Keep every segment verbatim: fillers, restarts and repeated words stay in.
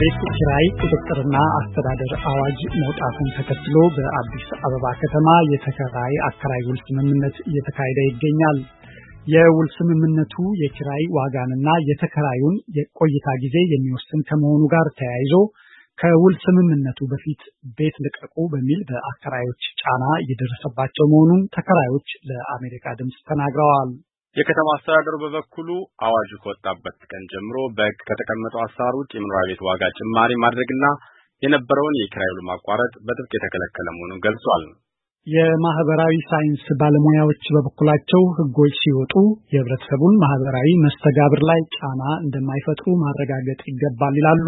የቤት ኪራይ ቁጥጥርና አስተዳደር አዋጅ መውጣቱን ተከትሎ በአዲስ አበባ ከተማ የተከራይ አከራይ ውል ስምምነት እየተካሄደ ይገኛል። የውል ስምምነቱ የኪራይ ዋጋንና የተከራዩን የቆይታ ጊዜ የሚወስን ከመሆኑ ጋር ተያይዞ ከውል ስምምነቱ በፊት ቤት ልቀቁ በሚል በአከራዮች ጫና እየደረሰባቸው መሆኑን ተከራዮች ለአሜሪካ ድምጽ ተናግረዋል። የከተማ አስተዳደሩ በበኩሉ አዋጁ ከወጣበት ቀን ጀምሮ በሕግ ከተቀመጠው አሰራር ውጭ የመኖሪያ ቤት ዋጋ ጭማሪ ማድረግና የነበረውን የኪራይ ውል ማቋረጥ በጥብቅ የተከለከለ መሆኑን ገልጿል። የማህበራዊ ሳይንስ ባለሙያዎች በበኩላቸው ሕጎች ሲወጡ የህብረተሰቡን ማህበራዊ መስተጋብር ላይ ጫና እንደማይፈጥሩ ማረጋገጥ ይገባል ይላሉ።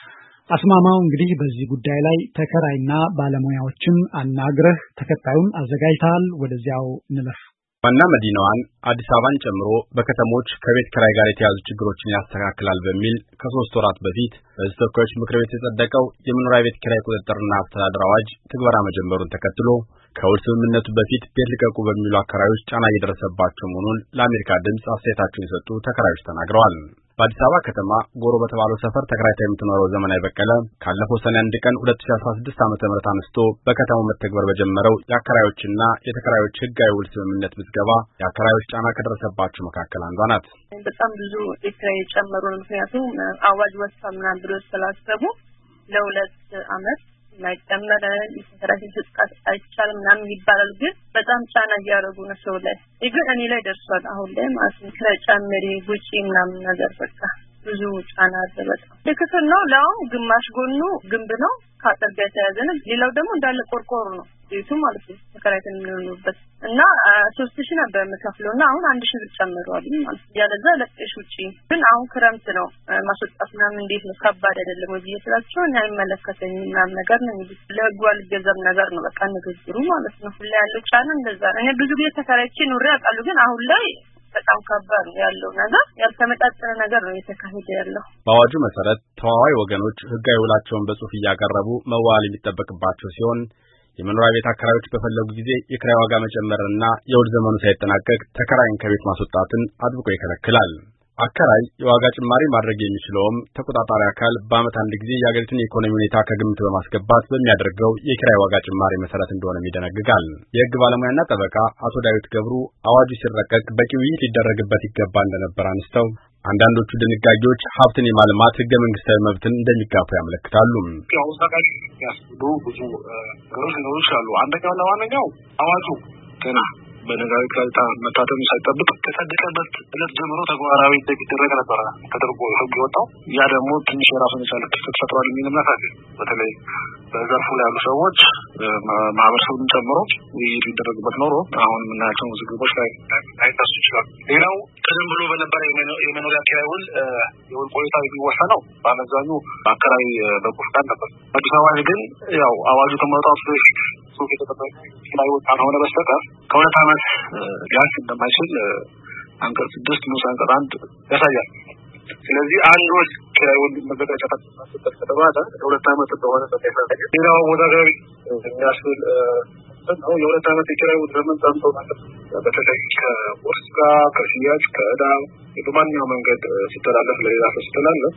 አስማማው እንግዲህ በዚህ ጉዳይ ላይ ተከራይና ባለሙያዎችን አናግረህ ተከታዩን አዘጋጅተሃል። ወደዚያው እንለፍ። ዋና መዲናዋን አዲስ አበባን ጨምሮ በከተሞች ከቤት ኪራይ ጋር የተያዙ ችግሮችን ያስተካክላል በሚል ከሶስት ወራት በፊት በሕዝብ ተወካዮች ምክር ቤት የጸደቀው የመኖሪያ ቤት ኪራይ ቁጥጥርና አስተዳደር አዋጅ ትግበራ መጀመሩን ተከትሎ ከውል ስምምነቱ በፊት ቤት ልቀቁ በሚሉ አከራዮች ጫና እየደረሰባቸው መሆኑን ለአሜሪካ ድምጽ አስተያየታቸውን የሰጡ ተከራዮች ተናግረዋል። በአዲስ አበባ ከተማ ጎሮ በተባለው ሰፈር ተከራይታ የምትኖረው ዘመናዊ በቀለ ካለፈው ሰኔ አንድ ቀን ሁለት ሺህ አስራ ስድስት ዓመተ ምህረት አንስቶ በከተማው መተግበር በጀመረው የአከራዮችና የተከራዮች ህጋዊ ውል ስምምነት ምዝገባ የአከራዮች ጫና ከደረሰባቸው መካከል አንዷ ናት። በጣም ብዙ የኪራይ ጨመሩ። ምክንያቱም አዋጅ ወጣ ምናምን ብሎ ስላሰቡ ለሁለት ዓመት ማይጨመረ የተከራይ ስጥቃት አይቻልም ምናምን ይባላል። ግን በጣም ጫና እያደረጉ ነው ሰው ላይ። ግን እኔ ላይ ደርሷል አሁን ላይ ማለት ነው። ኪራይ ጨምሪ ጉጪ ምናምን ነገር በቃ ብዙ ጫና አደረገ። ለክፍል ነው ላው ግማሽ ጎኑ ግንብ ነው ካጠጋ የተያዘ ነው። ሌላው ደግሞ እንዳለ ቆርቆሮ ነው ቤቱ ማለት ነው። ተከራይተን የምንኖርበት እና ሶስት ሺህ ነበር የምከፍለውና አሁን አንድ ሺህ ብር ጨምሯል ማለት ነው። ያለዛ ለጥሽ ውጪ ግን አሁን ክረምት ነው ማስወጣት ምናምን እንዴት ነው ከባድ አይደለም ወይ እየተላቸው እና አይመለከተኝ ምናምን ነገር ነው እንግዲህ ለህጉ አልገዛም ነገር ነው በቃ ንግግሩ ማለት ነው። ሁሉ ያለው ጫና እንደዛ እኔ ብዙ ጊዜ ተከራይቼ ኑሬ አውቃለሁ። ግን አሁን ላይ በጣም ከባድ ያለው ነገር ያልተመጣጠነ ነገር ነው የተካሄደ ያለው። በአዋጁ መሰረት ተዋዋይ ወገኖች ህጋዊ ውላቸውን በጽሁፍ እያቀረቡ መዋል የሚጠበቅባቸው ሲሆን የመኖሪያ ቤት አከራዮች በፈለጉ ጊዜ የኪራይ ዋጋ መጨመርና የውል ዘመኑ ሳይጠናቀቅ ተከራይን ከቤት ማስወጣትን አጥብቆ ይከለክላል። አከራይ የዋጋ ጭማሪ ማድረግ የሚችለውም ተቆጣጣሪ አካል በአመት አንድ ጊዜ የአገሪቱን የኢኮኖሚ ሁኔታ ከግምት በማስገባት በሚያደርገው የኪራይ ዋጋ ጭማሪ መሰረት እንደሆነም ይደነግጋል። የህግ ባለሙያና ጠበቃ አቶ ዳዊት ገብሩ አዋጁ ሲረቀቅ በቂ ውይይት ሊደረግበት ይገባ እንደነበር አንስተው አንዳንዶቹ ድንጋጌዎች ሀብትን የማልማት ህገ መንግስታዊ መብትን እንደሚጋፉ ያመለክታሉ። ያው ሰቃቂ ያስዱ ብዙ ነገሮች ሊኖሩ ይችላሉ። አንደኛው እና ዋነኛው አዋጁ ገና በነጋሪ ካልታ መታተም ሳይጠብቅ ከጸደቀበት ዕለት ጀምሮ ተግባራዊ ይደረግ ነበር ተደርጎ ህግ ወጣው። ያ ደግሞ ትንሽ የራሱን የቻለ ክፍተት ፈጥሯል የሚል እምነት አለ። በተለይ በዘርፉ ላይ ያሉ ሰዎች ማህበረሰቡን ጨምሮ ውይይት ሊደረግበት ኖሮ አሁን የምናያቸው ዝግቦች ላይ አይታሱ ይችላል። ሌላው ቀደም ብሎ በነበረ የመኖሪያ ኪራይ ውል የውል ቆይታ የሚወሰነው በአመዛኙ በአከራይ በኩል ፈቃድ ነበር። አዲስ አበባ ግን ያው አዋጁ ከመውጣቱ በፊት ሱቅ የተጠበቀ ኪራይ ውል ካልሆነ በስተቀር ከሁለት ዓመት ሊያልፍ እንደማይችል አንቀጽ ስድስት ንዑስ አንቀጽ አንድ ያሳያል። ስለዚህ አንድ ወር ኪራይ ውል መዘጋጀት አለበት ከተባለ ለሁለት ዓመት እንደሆነ ተጠቅሷል። ሌላው ወዳጋዊ የሚያስብል ነው የሁለት ዓመት የኪራይ ውል ዘመን ጠምቶ ማለት በተለይ ከውርስ ጋር ከሽያጭ ከዕዳ በማንኛውም መንገድ ሲተላለፍ ለሌላ ሰው ሲተላለፍ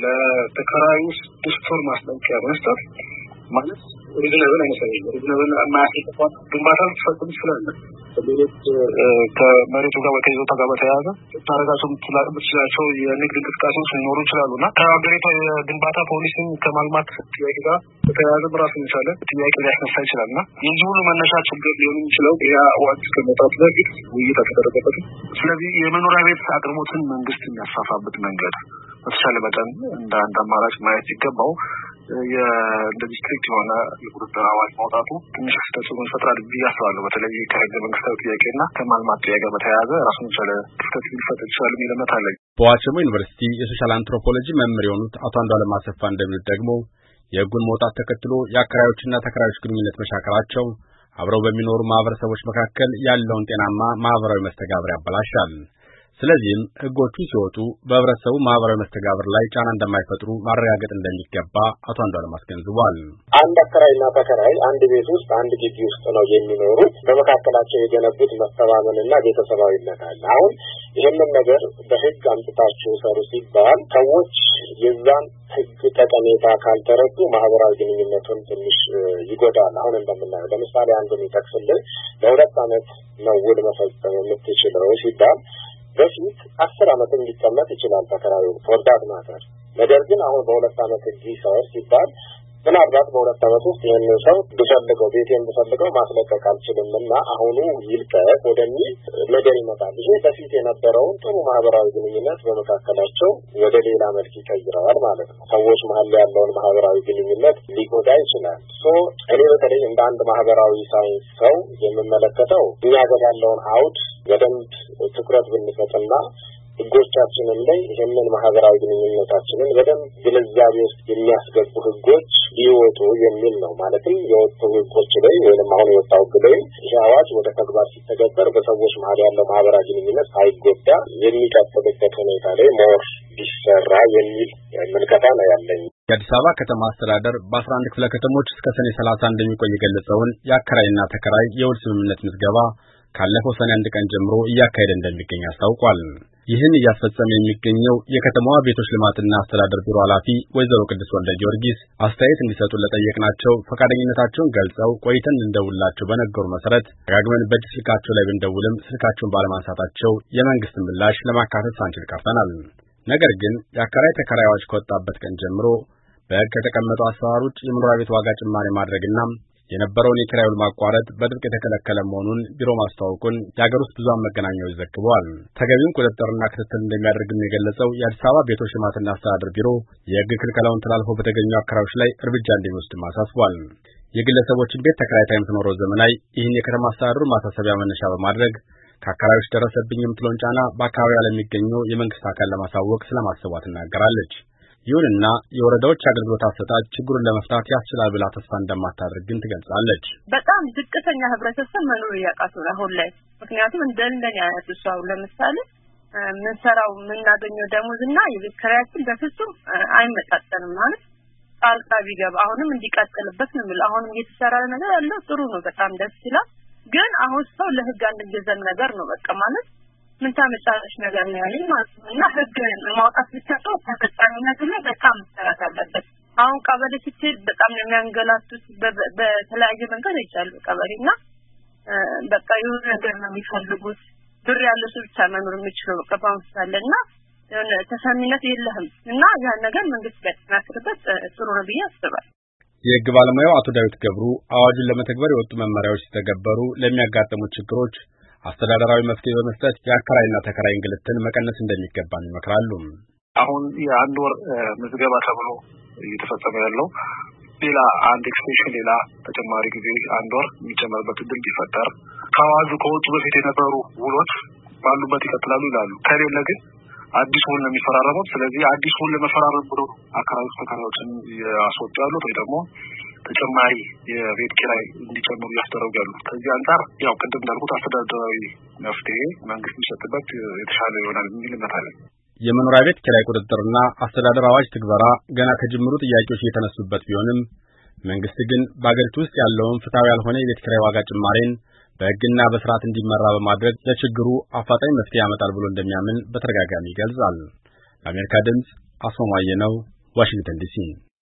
ለተከራዩ ስድስት ወር ማስጠንቀቂያ መስጠት ማለት ሪዝነብል አይመስለኝም። ሪዝነብል ማያስፈልግ ግንባታ ተፈጽሞ ይችላል። በሌሎች ከመሬቱ ጋር በተይዞታ ጋር በተያያዘ ታረጋቸው የምትችላቸው የንግድ እንቅስቃሴዎች ሊኖሩ ይችላሉና ከሀገሪቷ የግንባታ ፖሊሲን ከማልማት ጥያቄ ጋር በተያያዘ ራሱን የቻለ ጥያቄ ሊያስነሳ ይችላልና የዚህ ሁሉ መነሻ ችግር ሊሆን የሚችለው ያ አዋጅ ከመውጣቱ በፊት ውይይት አልተደረገበት። ስለዚህ የመኖሪያ ቤት አቅርቦትን መንግስት የሚያስፋፋበት መንገድ በተቻለ መጠን እንደ አንድ አማራጭ ማየት ሲገባው የእንደዚህ ስትሪክት የሆነ የቁጥጥር አዋጅ ማውጣቱ ትንሽ ተጽዕኖ ይፈጥራል ብዬ አስባለሁ። በተለይ ከህገ መንግስታዊ ጥያቄና ከማልማት ጥያቄ ጋር በተያያዘ ራሱን የቻለ ክፍተት ሊፈጥር ይችላል የሚል እምነት አለኝ። በዋቸሞ ዩኒቨርሲቲ የሶሻል አንትሮፖሎጂ መምህር የሆኑት አቶ አንዷለም አሰፋ እንደሚሉት ደግሞ የህጉን መውጣት ተከትሎ የአከራዮችና ተከራዮች ግንኙነት መሻከራቸው አብረው በሚኖሩ ማህበረሰቦች መካከል ያለውን ጤናማ ማህበራዊ መስተጋብር ያበላሻል። ስለዚህም ህጎቹ ሲወጡ በህብረተሰቡ ማህበራዊ መስተጋብር ላይ ጫና እንደማይፈጥሩ ማረጋገጥ እንደሚገባ አቶ አንዷለም አስገንዝቧል። አንድ አከራይና ተከራይ አንድ ቤት ውስጥ አንድ ግቢ ውስጥ ነው የሚኖሩት። በመካከላቸው የገነቡት መተማመንና ቤተሰባዊነት አለ። አሁን ይሄንን ነገር በህግ አምጥታችሁ ሰሩ ሲባል ሰዎች የዛን ህግ ጠቀሜታ ካልተረዱ ማህበራዊ ግንኙነቱን ትንሽ ይጎዳል። አሁን እንደምናየው ለምሳሌ አንዱን ይጠቅስልን ለሁለት ዓመት ነው ውል መፈጸም የምትችለው ሲባል በፊት አስር ዓመት እንዲቀመጥ ይችላል ተከራዩ ወርዳት ማተር። ነገር ግን አሁን በሁለት ዓመት እንዲሰር ሲባል ምናልባት በሁለት ዓመት ውስጥ ይሄንን ሰው ብፈልገው ቤቴን ብፈልገው ማስለቀቅ አልችልምና አሁኑ ይልቀቅ ወደሚል ነገር ይመጣል። ይሄ በፊት የነበረውን ጥሩ ማህበራዊ ግንኙነት በመካከላቸው ወደ ሌላ መልክ ይቀይረዋል ማለት ነው። ሰዎች መሀል ያለውን ማህበራዊ ግንኙነት ሊጎዳ ይችላል። ሶ እኔ በተለይ እንደ አንድ ማህበራዊ ሳይንስ ሰው የምመለከተው እኛ ጋር ያለውን አውድ በደንብ ትኩረት ብንሰጥና ህጎቻችንን ላይ ይሄንን ማህበራዊ ግንኙነታችንን በደንብ ግንዛቤ ውስጥ የሚያስገቡ ህጎች ሊወጡ የሚል ነው። ማለትም የወጡ ህጎች ላይ ወይንም አሁን የወጣው ህግ ላይ ይሄ አዋጅ ወደ ተግባር ሲተገበር በሰዎች መሀል ያለው ማህበራዊ ግንኙነት ሳይጎዳ የሚቀጥልበት ሁኔታ ላይ ሞር ቢሰራ የሚል ምልከታ ነው ያለኝ። የአዲስ አበባ ከተማ አስተዳደር በአስራ አንድ ክፍለ ከተሞች እስከ ሰኔ ሰላሳ እንደሚቆይ የገለጸውን የአከራይና ተከራይ የውል ስምምነት ምዝገባ ካለፈው ሰኔ አንድ ቀን ጀምሮ እያካሄደ እንደሚገኝ አስታውቋል። ይህን እያስፈጸመ የሚገኘው የከተማዋ ቤቶች ልማትና አስተዳደር ቢሮ ኃላፊ ወይዘሮ ቅድስት ወልደ ጊዮርጊስ አስተያየት እንዲሰጡ ለጠየቅናቸው ፈቃደኝነታቸውን ገልጸው ቆይተን እንደውላቸው በነገሩ መሰረት ደጋግመን በእጅ ስልካቸው ላይ ብንደውልም ስልካቸውን ባለማንሳታቸው የመንግስት ምላሽ ለማካተት ሳንችል ቀርተናል። ነገር ግን የአከራይ ተከራይ አዋጅ ከወጣበት ቀን ጀምሮ በሕግ ከተቀመጠው አሰራር ውጭ የመኖሪያ ቤት ዋጋ ጭማሪ ማድረግና የነበረውን የኪራይ ውል ማቋረጥ በጥብቅ የተከለከለ መሆኑን ቢሮ ማስታወቁን የሀገር ውስጥ ብዙኃን መገናኛዎች ዘግበዋል። ተገቢውን ቁጥጥርና ክትትል እንደሚያደርግም የገለጸው የአዲስ አበባ ቤቶች ልማትና አስተዳደር ቢሮ የሕግ ክልከላውን ተላልፈው በተገኙ አከራዮች ላይ እርምጃ እንደሚወስድም አሳስቧል። የግለሰቦችን ቤት ተከራይታ የምትኖረው ዘመናዊ ይህን የከተማ አስተዳደሩ ማሳሰቢያ መነሻ በማድረግ ከአከራዮች ደረሰብኝ የምትለውን ጫና በአካባቢው ለሚገኘው የመንግስት አካል ለማሳወቅ ስለማሰቧ ትናገራለች። ይሁንና የወረዳዎች አገልግሎት አሰጣጥ ችግሩን ለመፍታት ያስችላል ብላ ተስፋ እንደማታደርግ ግን ትገልጻለች። በጣም ዝቅተኛ ህብረተሰብ መኖር ያቃተው አሁን ላይ ምክንያቱም እንደነኛ አይነት ሰው ለምሳሌ ምን ሰራው የምናገኘው ደሞዝና የቤት ኪራያችን በፍጹም አይመጣጠንም ማለት ጣልቃ ቢገባ አሁንም እንዲቀጥልበት ነው ማለት አሁንም እየተሰራ ነገር ያለው ጥሩ ነው በጣም ደስ ይላል። ግን አሁን ሰው ለህግ አንገዘም ነገር ነው በቃ ማለት ምን ታመጣለሽ ነገር ነው ያለኝ ማለት ነው። እና ህግ ማውጣት ብቻ ነው ተፈጻሚነቱ ላይ በጣም ተራታ አለበት። አሁን ቀበሌ ስትሄድ በጣም ነው የሚያንገላቱት በተለያየ መንገድ ይቻላል ቀበሌና በቃ የሆነ ነገር ነው የሚፈልጉት ብር ያለው ሰው ብቻ መኖር የሚችለው በቃ ባንሳለና ተሰሚነት የለህም እና ያ ነገር መንግስት ያጠናክርበት ጥሩ ነው ብዬ አስባለሁ። የህግ ባለሙያው አቶ ዳዊት ገብሩ አዋጁን ለመተግበር የወጡ መመሪያዎች ሲተገበሩ ለሚያጋጥሙ ችግሮች አስተዳደራዊ መፍትሄ በመስጠት የአከራይና ተከራይ እንግልትን መቀነስ እንደሚገባ ይመክራሉ። አሁን የአንድ ወር ምዝገባ ተብሎ እየተፈጸመ ያለው ሌላ አንድ ኤክስቴንሽን ሌላ ተጨማሪ ጊዜ አንድ ወር የሚጨመርበት እድል ቢፈጠር ከአዋጁ ከወጡ በፊት የነበሩ ውሎች ባሉበት ይቀጥላሉ ይላሉ። ከሌለ ግን አዲስ ውል ነው የሚፈራረሙት። ስለዚህ አዲስ ውል ለመፈራረም ብሎ አከራዮች ተከራዮችን ያስወጣሉ ወይ ደግሞ ተጨማሪ የቤት ኪራይ እንዲጨምሩ ያስተረጋሉ። ከዚህ አንፃር ያው ቅድም እንዳልኩት አስተዳደራዊ መፍትሄ መንግስት ቢሰጥበት የተሻለ ይሆናል የሚል እምነት አለኝ። የመኖሪያ ቤት ኪራይ ቁጥጥርና አስተዳደር አዋጅ ትግበራ ገና ከጅምሩ ጥያቄዎች እየተነሱበት ቢሆንም መንግስት ግን በአገሪቱ ውስጥ ያለውን ፍትሃዊ ያልሆነ የቤት ኪራይ ዋጋ ጭማሪን በሕግና በስርዓት እንዲመራ በማድረግ ለችግሩ አፋጣኝ መፍትሄ ያመጣል ብሎ እንደሚያምን በተደጋጋሚ ይገልጻል። ለአሜሪካ ድምጽ አስማማየ ነው፣ ዋሽንግተን ዲሲ።